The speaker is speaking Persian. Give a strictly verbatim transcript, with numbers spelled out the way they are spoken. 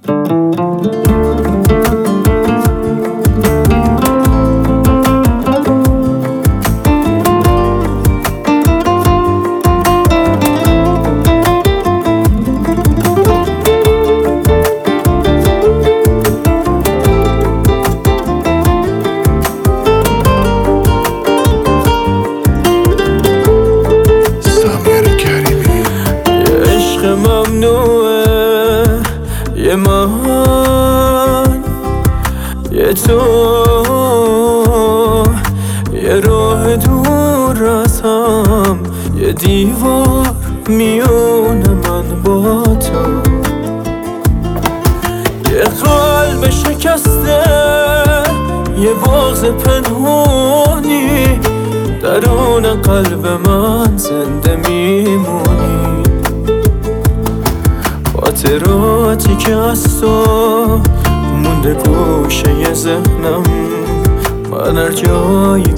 ممنوعه یه من یه تو یه راه دور از هم یه دیوار میونه من با تو یه قلب شکسته یه بغض پنهانی درون قلب من زنده میمونی خاطراتی که از تو مونده گوشه ذهنم من هر جایی